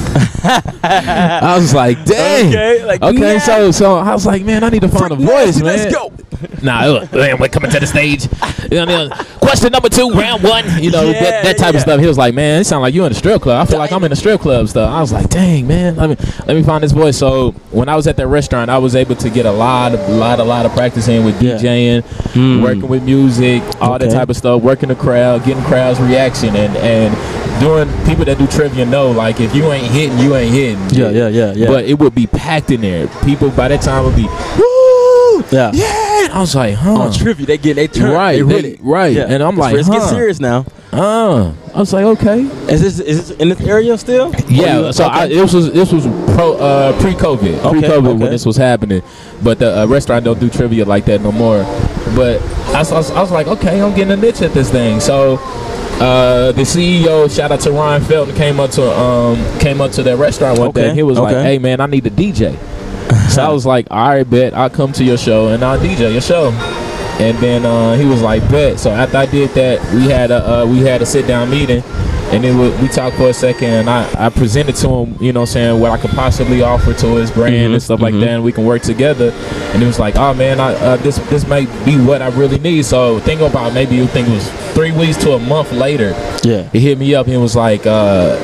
I was like, dang.
Okay, like,
okay
yeah.
so so I was like, man, I need to find
Freak
a voice,
nasty,
man.
Let's go.
Nah, man, we're coming to the stage. You know, question number two, round one. You know, yeah, that, that type
yeah.
of stuff. He was like, man, it sounds like you in a strip club. I feel like I'm in a strip club stuff. I was like, dang, man, let me let me find this voice. So when I was at that restaurant, I was able to get a lot of lot a lot of practicing with
yeah.
DJing, mm. working with music, all okay. that type of stuff, working the crowd, getting crowds reaction, and and doing people that do trivia know, like, if you ain't hitting, you ain't hitting.
Yeah, yeah, yeah, yeah.
But it would be packed in there. People by that time would be, woo,
yeah,
yeah. I was like, huh.
On trivia, they get they turn
right,
they really,
they, right. Yeah. And I'm like,
it's
huh.
getting serious now.
Uh, I was like, okay.
Is this is this in this area still?
Yeah. So okay. I, this was this was pro uh, pre-COVID,
okay,
pre-COVID
okay.
when this was happening. But the uh, restaurant don't do trivia like that no more. But I, I, was, I was like, okay, I'm getting a niche at this thing. So. Uh, the C E O, shout out to Ryan Felton, came up to um came up to that restaurant one
okay.
day. He was
okay.
like, "Hey man, I need a D J." So I was like, "All right, bet. I'll come to your show and I'll D J your show." And then uh, he was like, "Bet." So after I did that, we had a uh, we had a sit down meeting, and then we, we talked for a second, and I, I presented to him, you know, what I'm saying, what I could possibly offer to his brand mm-hmm, and stuff mm-hmm. like that, and we can work together. And he was like, "Oh man, I, uh, this this might be what I really need." So think about maybe you think it was three weeks to a month later.
Yeah,
he hit me up and was like, uh,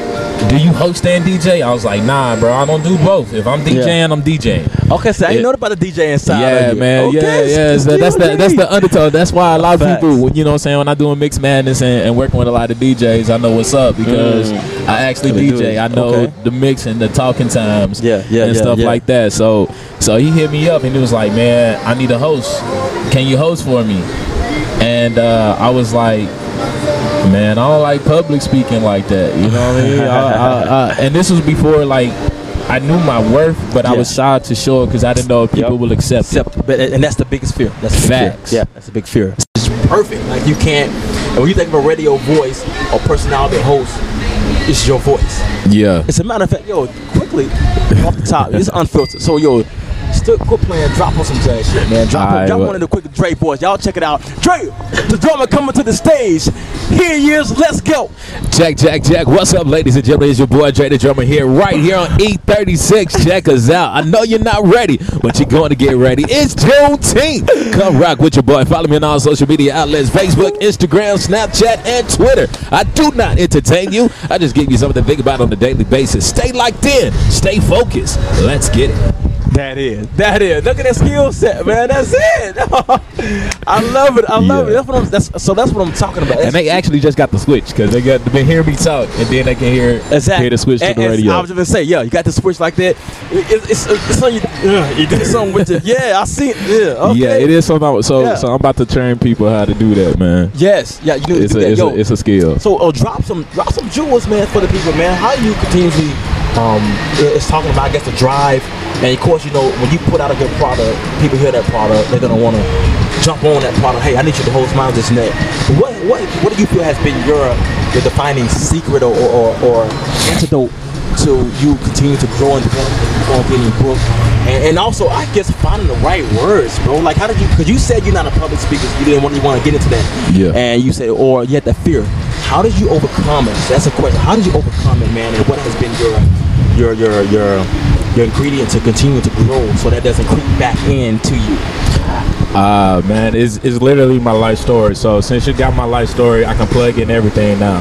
do you host and D J? I was like, nah, bro, I don't do both. If I'm DJing,
Yeah.
I'm DJing.
Okay, so I didn't
It-
know about the DJing side.
Yeah,
of it.
man.
Okay,
yeah, yeah.
it's
So that's the
still
that's
G.
the undertone. That's why a lot of
Facts.
people, you know what I'm saying, when I doing Mixed Madness and, and working with a lot of D Js, I know what's up because
Mm.
I actually
They do
D J.
it.
I know
Okay.
the mix and the talking times
Yeah, yeah,
and
yeah,
stuff
yeah.
like that. So so he hit me up and he was like, man, I need a host. Can you host for me? And uh, I was like, man, I don't like public speaking like that. You know what I mean? I, I, I, and this was before, like, I knew my worth, but I
Yeah.
was shy to show it because I didn't know if people
Yep.
will accept it.
Except, but, and that's the biggest fear. That's the big
Facts.
fear. Yeah, that's a big fear. It's perfect. Like you can't. And when you think of a radio voice or personality host, it's your voice.
Yeah.
As a matter of fact, yo, quickly off the top, it's unfiltered. So yo, still quit playing. Drop on some jazz shit, man. Drop,
Alright,
drop
well-
one of the quick Dre boys. Y'all check it out. Dre, the drummer coming to the stage. Here he is. Let's go.
Jack, Jack, Jack. What's up, ladies and gentlemen? It's your boy Dre the Drummer here, right here on E thirty-six. Check us out. I know you're not ready, but you're going to get ready. It's Juneteenth. Come rock with your boy. Follow me on all social media outlets: Facebook, Instagram, Snapchat, and Twitter. I do not entertain you. I just give you something to think about on a daily basis. Stay locked in. Stay focused. Let's get it.
That is. That is. Look at that skill set, man. That's it. I love it. I love
Yeah.
it. That's what I'm. That's, so that's what I'm talking about.
And they actually just got the switch because they got been hearing me talk, and then they can hear
Exactly.
hear the switch
And-
to the
and
radio.
I was just gonna say, yeah, you got the switch like that. It, it, it's it's on you. Uh, you do something with it. Yeah, I see it. Yeah. Okay.
Yeah, it is something. I- So,
Yeah.
so I'm about to train people how to do that, man.
Yes. Yeah. You need
It's
to
a,
do that.
it's,
Yo.
a, it's a skill.
So uh, drop some drop some jewels, man, for the people, man. How you continuously um it's talking about I guess the drive, and of course you know when you put out a good product, people hear that product, they're gonna want to jump on that product. Hey, I need you to host mine this net. What what what do you feel has been your your defining secret or or, or antidote to you continue to grow and develop and keep on getting booked? And, and also, I guess finding the right words, bro. Like, how did you? Because you said you're not a public speaker, so you didn't want you want to get into that.
Yeah.
And you said, or you had that fear. How did you overcome it? That's a question. How did you overcome it, man? And what has been your your your your your ingredient to continue to grow so that doesn't creep back into you?
Ah, man, it's, it's literally my life story. So since you got my life story, I can plug in everything now.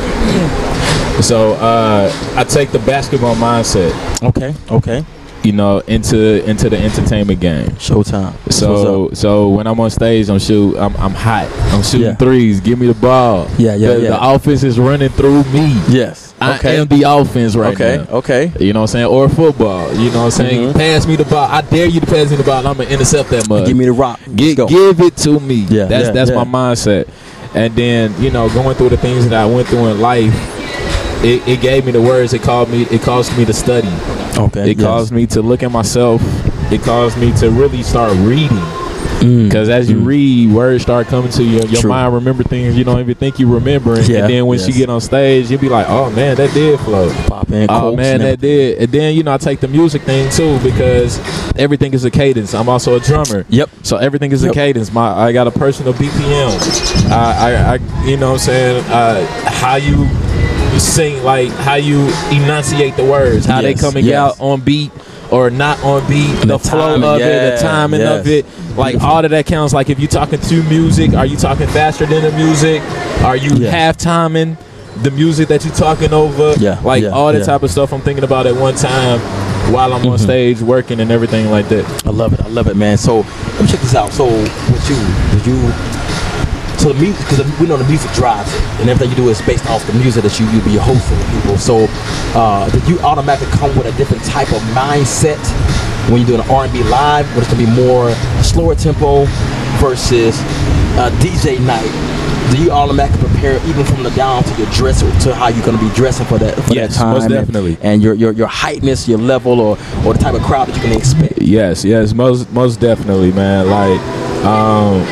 So uh, I take the basketball mindset,
Okay. Okay.
you know, into into the entertainment game.
Showtime.
So so when I'm on stage, I'm shoot, I'm I'm hot. I'm shooting
Yeah.
threes. Give me the ball.
Yeah, yeah,
the,
yeah.
the offense is running through me.
yes. Okay.
I am the offense right
okay.
now.
Okay.
You know what I'm saying? Or football. You know what I'm saying?
Mhm.
Pass me the ball. I dare you to pass me the ball, and I'm gonna intercept that mug.
Give me the rock. Let's
Gi-
go.
give it to me.
Yeah,
that's
yeah,
that's
yeah.
my mindset. And then you know, going through the things that I went through in life, it, it gave me the words. It called me. It caused me to study.
Okay.
It caused me to look at myself. It caused me to really start reading. Because as you read, words start coming to you. Your
True.
mind remember things you don't even think you remember.
Yeah,
And then when
yes.
she get on stage, you'll be like, "Oh man, that did flow."
Pop in.
Oh
quotes
man,
and
that
everything.
did. And then you know I take the music thing too because everything is a cadence. I'm also a drummer.
Yep.
So everything is
Yep.
a cadence. My I got a personal B P M. I, I, I you know what I'm saying uh, how you sing, like how you enunciate the words, how they
Yes,
coming
yes.
out on beat or not on beat,
And
the,
the
flow
timing,
of it,
yeah,
the timing of
yes.
it, like all of that counts. Like if you're talking to music, are you talking faster than the music? Are you
Yeah.
half timing the music that you're talking over?
Yeah,
like
yeah,
all that
yeah.
type of stuff I'm thinking about at one time while I'm on stage working and everything like that.
I love it. I love it, man. So let me check this out. So with you, did you? So the music, because we know the music drives it, and everything you do is based off the music that you you be a host for the people. So uh, did you automatically come with a different type of mindset when you're doing an R and B live, where it's gonna be more slower tempo versus uh, D J night? Do you automatically prepare even from the down to your dress or to how you're gonna be dressing for that for
Yes,
that time?
most
and-
definitely.
And, your your your heightness, your level, or or the type of crowd that you can expect.
Yes, yes, most most definitely, man. Like um,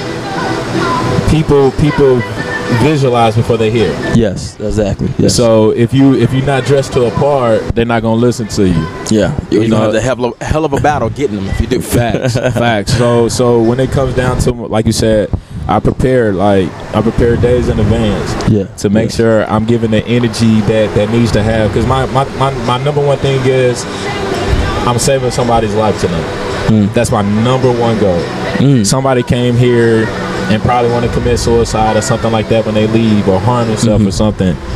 people people visualize before they hear.
Yes, exactly. Yes.
So if you if you're not dressed to a part, they're not gonna listen to you.
yeah, you're
you
gonna
know-
have the hell of, hell of a battle getting them if you do.
Facts, facts. So so when it comes down to, like you said, I prepare like I prepare days in advance.
Yeah,
To make
yeah.
sure I'm giving the energy that that needs to have, because my, my my my number one thing is I'm saving somebody's life tonight.
Mm.
That's my number one goal.
Mm.
Somebody came here and probably want to commit suicide or something like that when they leave, or harm themselves
Mhm.
or something.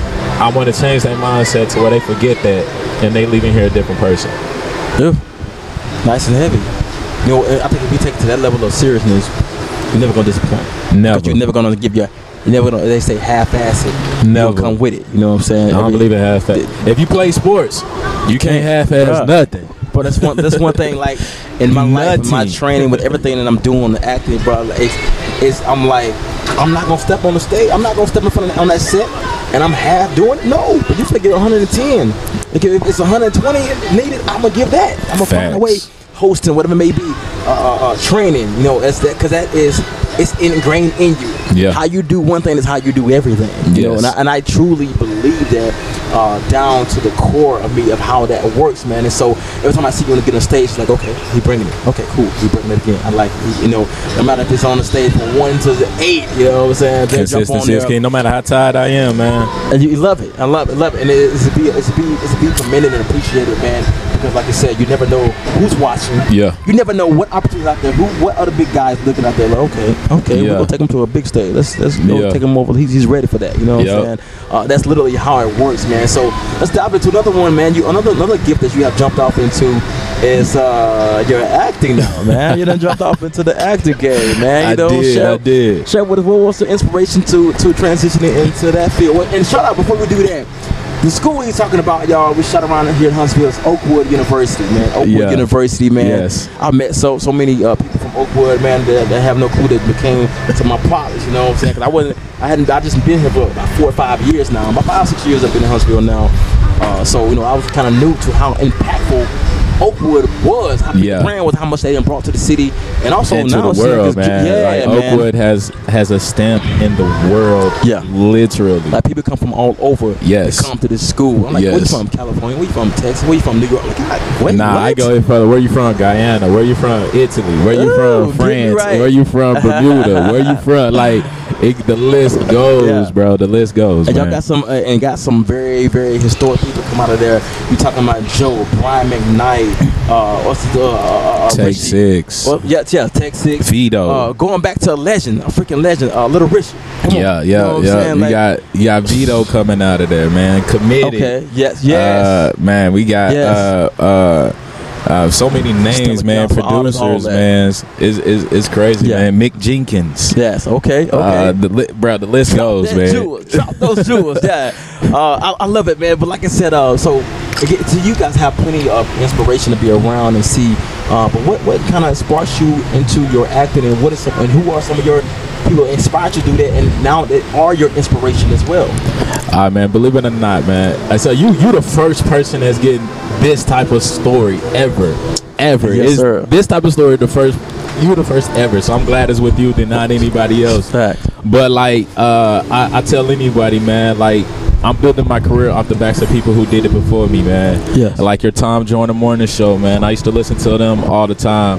I want to change their mindset to where they forget that and they leaving here a different person.
Yeah. Nice and heavy. You know, I think if you take it to that level of seriousness, you're never gonna disappoint.
Never.
You're never gonna give you. You're never gonna. They say half-ass it.
Never.
You'll come with it. You know what I'm saying?
I don't
Every,
believe in half-ass. If you play sports, you can't half-ass
Bruh.
nothing.
But that's one. That's one thing. Like in my life, in my
Nothing.
training, with everything that I'm doing, the acting, bro. Like, it's, it's. I'm like, I'm not gonna step on the stage. I'm not gonna step in front of on that set, and I'm half doing it. No, but you finna get one hundred ten. Like, if it's one hundred twenty needed, I'm gonna give that. I'm gonna find a way. Hosting, whatever it may be, uh, uh, uh, training, you know, as that, because that is, it's ingrained in you.
Yeah.
How you do one thing is how you do everything. You
Yes.
know, and I, and I truly believe that uh, down to the core of me of how that works, man. And so every time I see you get on stage, it's like, okay, he bringing it. Okay, cool, he bringing it again. I like, it. You know, no matter if it's on the stage from one to the eight, you know what I'm saying? Then jump on
Consistency is
there.
key. No matter how tired I am, man.
And you, you love it. I love it. Love it. And it's to be, it's to be, it's to be commended and appreciated, man. Because like I said, you never know who's watching.
Yeah.
You never know what opportunities out there. Who, what other big guys looking out there? Like, okay, okay,
Yeah.
we're gonna take him to a big stage. Let's let's go
Yeah.
take him over. He's, he's ready for that. You know what
Yep.
I'm saying? Uh, that's literally how it works, man. So let's dive into another one, man. You another another gift that you have jumped off into is uh, your acting now, man. You done jumped off into the acting game, man. You
I
know,
did,
share,
I did.
Share with us what was the inspiration to to transitioning into that field. Well, and shout out before we do that. The school we talking about, y'all, we shot around here in Huntsville. It's Oakwood University, man. Oakwood
Yeah.
University, man.
Yes.
I met so so many uh, people from Oakwood, man, that, that have no clue that became to my polish. You know what I'm saying? Because I wasn't, I hadn't, I just been here for about four or five years now. About five, six years I've been in Huntsville now. Uh, so you know, I was kind of new to how impactful Oakwood was, how big
Yeah.
the brand was, how much they done brought to the city, and also
Into
now
the
seeing
world,
this-
man.
Yeah,
like,
man.
Oakwood has has a stamp in the world.
Yeah.
Literally.
Like people come from all over.
Yes.
To come to this school. I'm like, where you
Yes.
from? California? Where you from? Texas? Where you from? New York? Like, God, wait,
Nah,
what?
I go in further. Where you from? Guyana. Where you from? Italy. Where you
Ooh,
from?
get me
France.
right.
Where you from? Bermuda. Where you from? Like, it, the list goes,
Yeah.
bro. The list goes,
And y'all
man.
got some, uh, and got some very, very historic people come out of there. You talking about Joe, Brian McKnight, uh, what's the, uh, uh,
Take
Richie.
six.
Well, yeah, yeah, Tech Six.
Vito.
Uh, going back to a legend, a freaking legend, uh, Little Richie. Come on.
yeah,
You know
yeah,
what I'm
yeah.
saying?
You
Like,
got you got Vito coming out of there, man. Committed.
okay, yes, yes.
Uh, man, we got
Yes.
uh, uh, uh, so many names,
Stella
man.
Council, all this, all
Producers,
that.
man. It's, it's, it's crazy,
Yeah.
man. Mick Jenkins.
Yes, okay, okay.
Uh, the li- bro, the list goes,
That
man.
jewels. Drop those jewels, yeah. Uh, I, I love it, man. But like I said, uh, so again, so you guys have plenty of inspiration to be around and see. Uh, but what, what kind of sparks you into your acting, and what is some, and who are some of your people that inspired you to do that, and now that are your inspiration as well?
Ah, man, believe it or not, man. I so you you the first person that's getting this type of story ever, ever.
Yes,
It's-
sir.
This type of story, the first. You the first ever, so I'm glad it's with you than not anybody else.
Fact.
But like, uh, I, I tell anybody, man, like I'm building my career off the backs of people who did it before me, man.
Yes.
Like your Tom Joyner Morning Show, man. I used to listen to them all the time.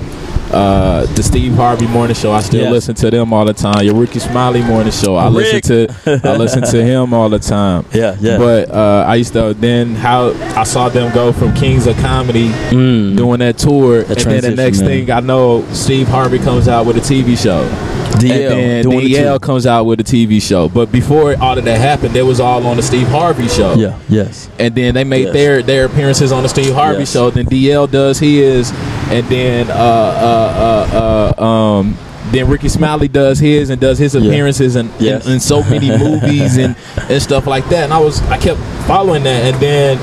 Uh, the Steve Harvey Morning Show, I still
Yes.
listen to them all the time. Your Ricky Smiley Morning Show, I
Rick.
listen to. I listen to him all the time.
Yeah, yeah.
But uh, I used to then how I saw them go from Kings of Comedy
Mm.
doing that tour, and then the
transition,
next
man.
thing I know, Steve Harvey comes out with a T V show.
D L
And then
doing
D
it
L
too.
comes out with a T V show. But before all of that happened, they was all on the Steve Harvey show.
Yeah, yes.
And then they made
Yes.
their their appearances on the Steve Harvey
Yes.
show. Then D L does his, and then uh uh uh uh um then Ricky Smiley does his and does his
Yeah.
appearances in,
Yes.
in, in so many movies and and stuff like that. And I was I kept following that, and then.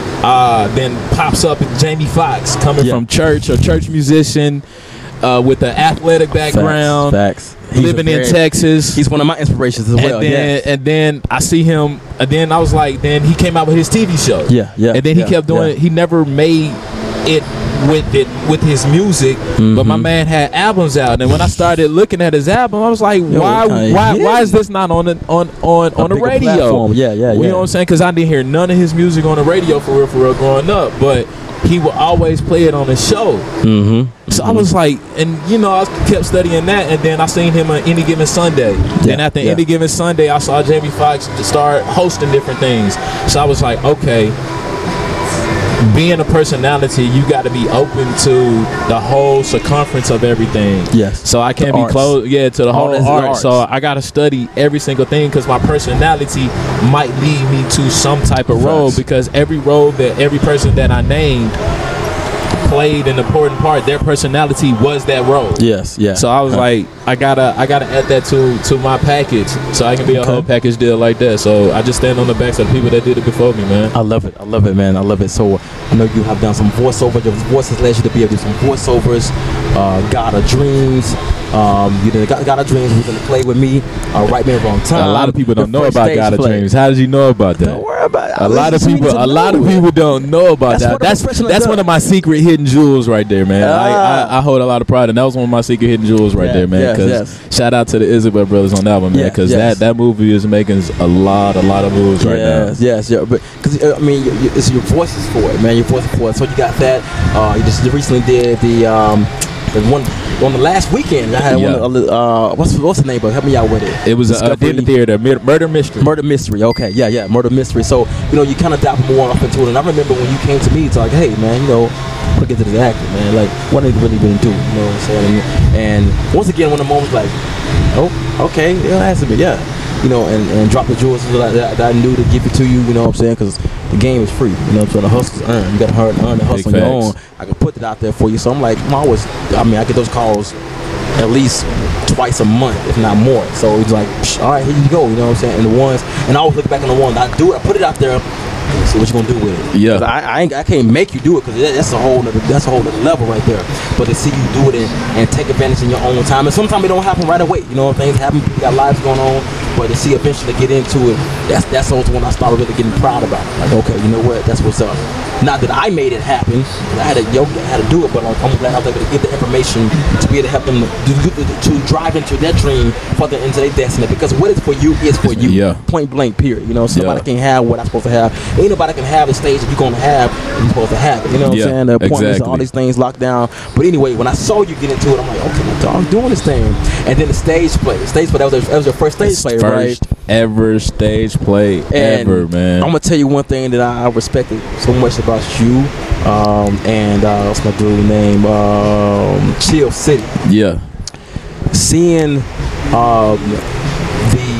Uh, then pops up Jamie Foxx coming
Yeah.
from church, a church musician uh, with an athletic background,
Facts. facts. He's
living
a
in
very-
Texas.
He's one of my inspirations as well.
and then
yes.
and then I see him, and then I was like, then he came out with his T V show.
Yeah, yeah,
And then he
yeah,
kept doing
yeah.
it. He never made it with it with his music, but my man had albums out. And when I started looking at his album, I was like, why
kinda
why
hit
why is this not on the, on on on the
bigger
radio?
platform. Yeah, yeah,
You
yeah.
know what I'm saying? Because I didn't hear none of his music on the radio for real, for real growing up, but he would always play it on his show.
Mm-hmm.
So I was like, and you know, I kept studying that, and then I seen him on Any Given Sunday. Then after
yeah.
Any Given Sunday, I saw Jamie Foxx start hosting different things. So I was like, okay, being a personality, you got to be open to the whole circumference of everything.
Yes.
So I can't
The
be
arts.
close, yeah, to the
All
whole
is the
art.
arts.
So I got to study every single thing because my personality might lead me to some type of role.
Facts.
Because every role that every person that I named played an important part. Their personality was that role.
Yes, yeah.
So I was
Huh.
like, I gotta, I gotta add that to to my package, so I can be a
Okay.
whole package deal like that. So I just stand on the backs of the people that did it before me, man.
I love it. I love it, man. I love it. So I know you have done some voiceovers. Your voice has led you to be able to do some voiceovers. Uh, God of Dreams. Um, you did God, God of Dreams. Was in the play with me. Uh, right man, wrong time.
A lot of people don't
The
know
first
about
stage
God of
play.
Dreams. How did you know about that?
Don't worry about it.
A lot of people, a lot of people don't know about
That's
that.
what a
That's
professional
that's
does.
one of my secret hidden jewels right there, man. I,
Ah.
I, I hold a lot of pride, and that was one of my secret hidden jewels right
Yeah,
there, man.
yes,
'Cause
yes.
shout out to the Isabel brothers on that one, man.
Yes,
Because
yes.
that that movie is making a lot, a lot of moves right now.
Yes, yes, yeah. But because uh, I mean, you, you, it's your voice is for it, man. Your voice is for it. So you got that. Uh, you just recently did the um, the one on the last weekend. I had
Yeah.
one. Of, uh, what's what's the name of it? Help me out with it.
It was a, a
Discovery-
dinner theater, mur- murder mystery.
Murder mystery. Okay, yeah, yeah, murder mystery. So you know, you kind of dabble more up into it. And I remember when you came to me, it's like, hey, man, you know, look into this acting, man. Like, what are they really going to do? You know what I'm saying? And once again, when the moment's like, oh, okay, yeah, it has to be, yeah. You know, and, and drop the jewels that, that, that I knew to give it to you. You know what I'm saying? Because the game is free. You know, so the hustle's earned. You got to earn, earn the hustle on
Big
your own.
facts.
I can put it out there for you. So I'm like, I'm always. I mean, I get those calls at least twice a month, if not more. So it's like, psh, all right, here you go. You know what I'm saying? And the ones, and I always look back on the ones I do it. I put it out there. See what you gonna do with it.
Yeah.
'Cause I, I, ain't, I can't make you do it because that's a whole nother, that's a whole other level right there. But to see you do it and, and take advantage in your own time, and sometimes it don't happen right away. You know, things happen. People got lives going on, but to see eventually get into it, that's that's also when I started really getting proud about it. Like, okay, you know what? That's what's up. Not that I made it happen. I had to yo, I had to do it, but like, I'm glad I was able to get the information to be able to help them to, to, to drive into their dream further into their destiny. Because what is for you is for you.
Yeah.
Point blank. Period. You know, somebody
Yeah.
can have what I'm supposed to have. Ain't nobody can have the stage that you're gonna have. You're supposed to have it. You know what
Yeah,
I'm saying? The appointments and all
exactly.
these things locked down. But anyway, when I saw you get into it, I'm like, okay, my dog, I'm doing this thing. And then the stage play, the stage play. That was, that was your first stage play, right?
First ever stage play
And
ever, man.
I'm gonna tell you one thing that I, I respected so much about you, um, and uh, what's my dude's name? Um, Chill City.
yeah.
Seeing um, the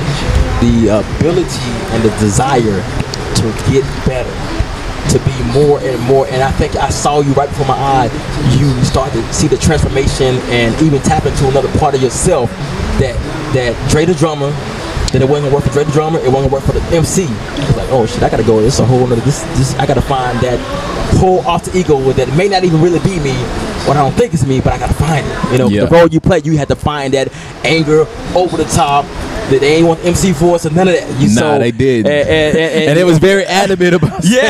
the ability and the desire to get better, to be more and more. And I think I saw you right before my eye. You start to see the transformation and even tap into another part of yourself that that Dre the drummer. That it wasn't gonna work for Dre the drummer, it wasn't gonna work for the M C. I was like, oh shit, I gotta go. This is a whole nother. This, this, I gotta find that whole alter ego with that. It may not even really be me, or I don't think it's me, but I gotta find it. You know,
Yeah.
the role you play, you had to find that anger, over the top. That they ain't want M C for us and none of that. You
Nah,
so,
they did.
and, and, and,
And it was very adamant about
yeah.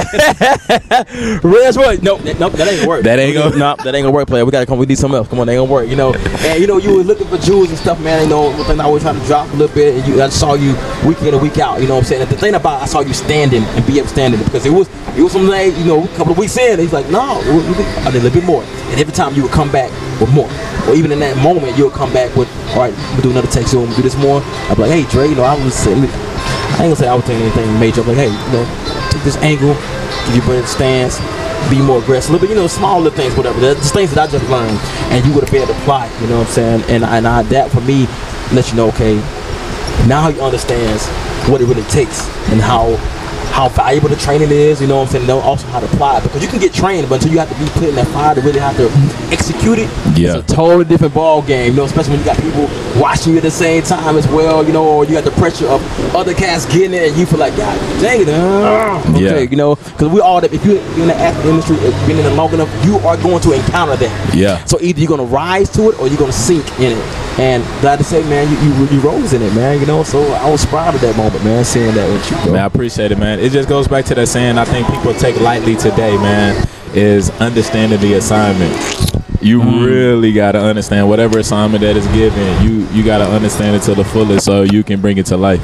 Reg Roy. Nope, that, nope, that ain't gonna work.
That ain't gonna-
No, that ain't gonna work, player. We gotta come. We need something else. Come on, that ain't gonna work. You know, and you know, you were looking for jewels and stuff, man. You know, one thing I always try to drop a little bit, and you, I saw you week in and week out. You know what I'm saying? And the thing about I saw you standing and be able to stand in it because it was it was some days, you know, a couple of weeks in, he's like, no, we- we- I did a little bit more. And every time you would come back with more, or even in that moment, you'll come back with, all right, we'll do another take, so we'll do this more. I'd be like, hey, Dre, you know, I was saying, I ain't gonna say I was taking anything major. I'm like, hey, you know, take this angle, give you a better stance, be more aggressive, a little bit, you know, small little things, whatever. There's just things that I just learned, and you would have been able to apply it, you know what I'm saying? And, and I, that for me, let you know, okay, now he understands what it really takes and how how valuable the training is, you know what I'm saying? And also how to apply it, because you can get trained, but until you have to be put in that fire to really have to execute it,
Yeah.
it's a totally different ball game, you know, especially when you got people watching you at the same time as well, you know, or you got the pressure of other cats getting it, and you feel like, God dang it, uh, okay,
Yeah.
you know, because we all, if you're in the acting industry, if you've been in it long enough, you are going to encounter that.
Yeah.
So either you're gonna rise to it or you're gonna sink in it. And glad to say, man, you you, you rose in it, man. You know, so I was proud of that moment, man, seeing that with you, bro.
Man, I appreciate it, man. It just goes back to that saying I think people take lightly today, man, is understanding the assignment. You really got to understand whatever assignment that is given. You you got to understand it to the fullest so you can bring it to life.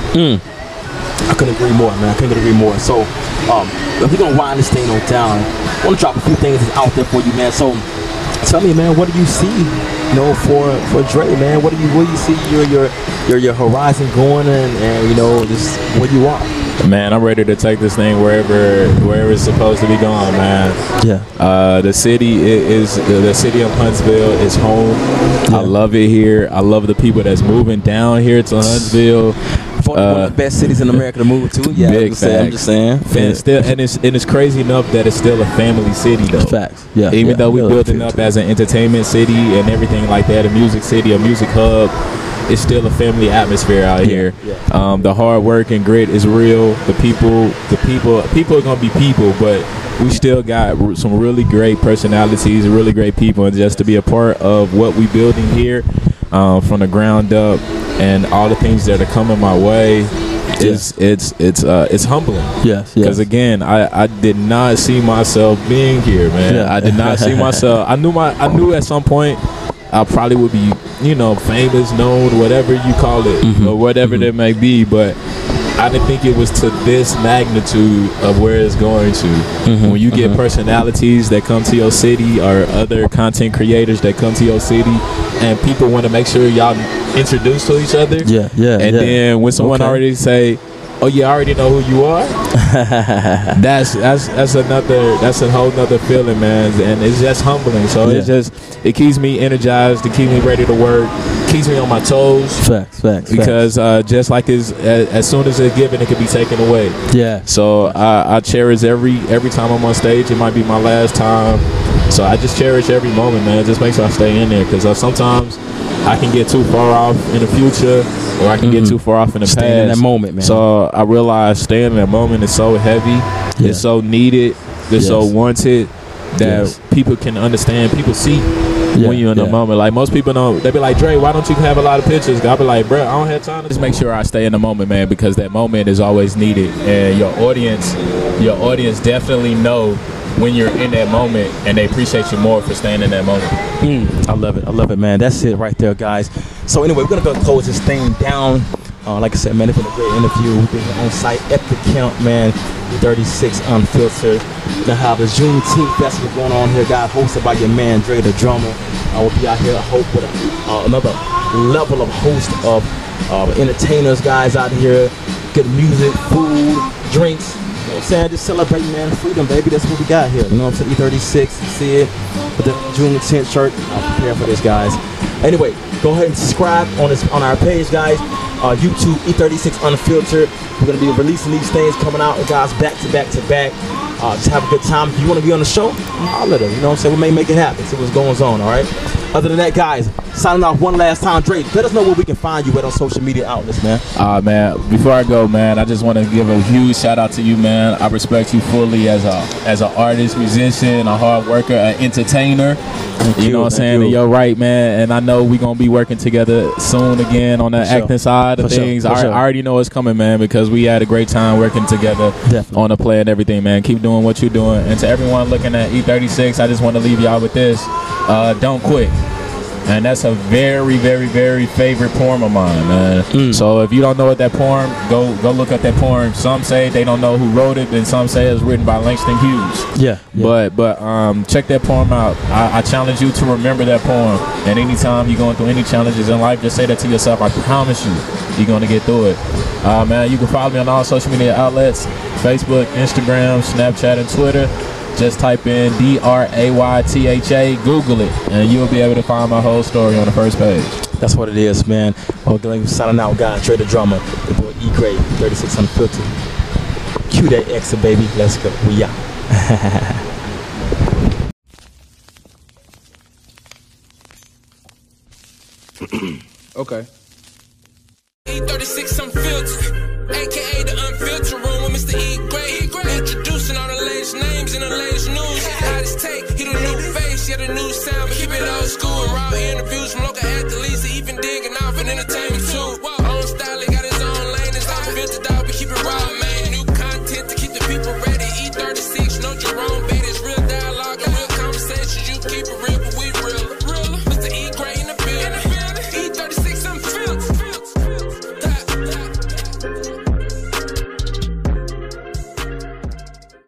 I couldn't agree more, man. I couldn't agree more. So, um, if we're gonna wind this thing on down, I want to drop a few things that's out there for you, man. So, tell me, man, what do you see you know, for for Dre, man? What do you where do you see your your your your horizon going, and, and you know, just where you are?
Man, I'm ready to take this thing wherever wherever it's supposed to be going, man.
Yeah.
Uh, the city is the city of Huntsville is home.
Yeah.
I love it here. I love the people that's moving down here to Huntsville.
One
Uh,
of the best cities in America to move to. Yeah,
big
I'm, just saying, I'm just saying.
And it's still and it's and it's crazy enough that it's still a family city though.
Facts. Yeah.
Even
yeah,
though we're
yeah,
building up as an entertainment city and everything like that, a music city, a music hub, it's still a family atmosphere out
Yeah,
here.
yeah.
Um, the hard work and grit is real. The people, the people, people are gonna be people, but we still got r- some really great personalities, really great people, and just to be a part of what we building here, um, from the ground up, and all the things that are coming my way. It's it's it's uh it's humbling.
Yes, yes.
Because again, I, I did not see myself being here, man.
Yeah.
I did not see myself. I knew my I knew at some point I probably would be, you know, famous, known, whatever you call it,
Mhm.
or whatever
Mhm.
that may be. But I didn't think it was to this magnitude of where it's going to.
Mhm.
When you get
Mhm.
personalities that come to your city, or other content creators that come to your city, and people want to make sure y'all introduce to each other.
Yeah, yeah.
And
yeah.
then when someone
Okay.
already say, "Oh yeah, I already know who you are," that's that's that's another that's a whole nother feeling, man. And it's just humbling. So
Yeah.
it's just it keeps me energized, to keep me ready to work, keeps me on my toes.
Facts, facts.
Because uh, just like as, as as soon as it's given, it can be taken away.
facts. yeah,
So I, I cherish every every time I'm on stage. It might be my last time. So I just cherish every moment, man. Just make sure I stay in there, because uh, sometimes I can get too far off in the future, or I can get
Mhm.
too far off in the
Staying
past.
in that moment, man.
So I realize staying in that moment is so heavy.
Yeah.
It's so needed. It's so
Yes.
wanted that
Yes.
people can understand. People see
Yeah,
when you're in
yeah.
the moment. Like most people don't. They be like, "Dre, why don't you have a lot of pictures?" I be like, "Bro, I don't have time." Just make sure I stay in the moment, man, because that moment is always needed, and your audience, your audience definitely know when you're in that moment, and they appreciate you more for staying in that moment.
Mm, I love it. I love it, man. That's it right there, guys. So anyway, we're gonna go close this thing down. Uh, like I said, man, it's been a great interview. We've been on site at the camp, man. thirty-six Unfiltered. We're gonna have the Juneteenth festival going on here, guys, hosted by your man Dre the drummer. I will be out here, I hope, with a, uh, another level of host of uh, entertainers, guys, out here. Good music, food, drinks. You know what I'm saying? Just celebrate, man, freedom, baby. That's what we got here. You know what I'm saying? E thirty-six, you see it with the Juneteenth shirt. I'm prepared for this, guys. Anyway, go ahead and subscribe on this on our page, guys. Uh, YouTube E thirty-six Unfiltered. We're gonna be releasing these things coming out, guys, back to back to back. Uh, just have a good time. If you want to be on the show, holler at us. You know what I'm saying? We may make it happen. See what's going on. All right. Other than that, guys, signing off one last time. Dre, let us know where we can find you at on social media outlets, man.
Uh, man, before I go, man, I just want to give a huge shout out to you, man. I respect you fully as a as an artist, musician, a hard worker, an entertainer. You,
you,
know what I'm
thank
saying?
you.
And you're right, man. And I know we're going to be working together soon again on the
For sure.
acting side of
For sure.
things.
For
I,
sure.
I already know it's coming, man, because we had a great time working together
Definitely.
on the play and everything, man. Keep doing what you're doing. And to everyone looking at E thirty-six, I just want to leave y'all with this. Uh, don't quit. And that's a very, very, very favorite poem of mine, man.
Mm.
So if you don't know what that poem, go go look up that poem. Some say they don't know who wrote it, and some say it's written by Langston Hughes.
Yeah. yeah.
But but um, check that poem out. I, I challenge you to remember that poem. And anytime you're going through any challenges in life, just say that to yourself. I promise you, you're going to get through it. Uh, man, you can follow me on all social media outlets: Facebook, Instagram, Snapchat, and Twitter. Just type in D R A Y T H A, Google it, and you'll be able to find my whole story on the first page.
That's what it is, man. Well, Glenn, signing out, guys. Dre the drummer, the boy E Gray, thirty-six Unfiltered. Cue that exit, baby. Let's go. We out.
Okay.
E thirty-six Unfiltered, aka the Unfiltered Room with Mister E Gray. Introducing all the latest names in the latest news. Hottest take, he the new face, yeah, the new sound, but keep it old school. And raw interviews from local athletes, even digging off in entertainment too. Whoa.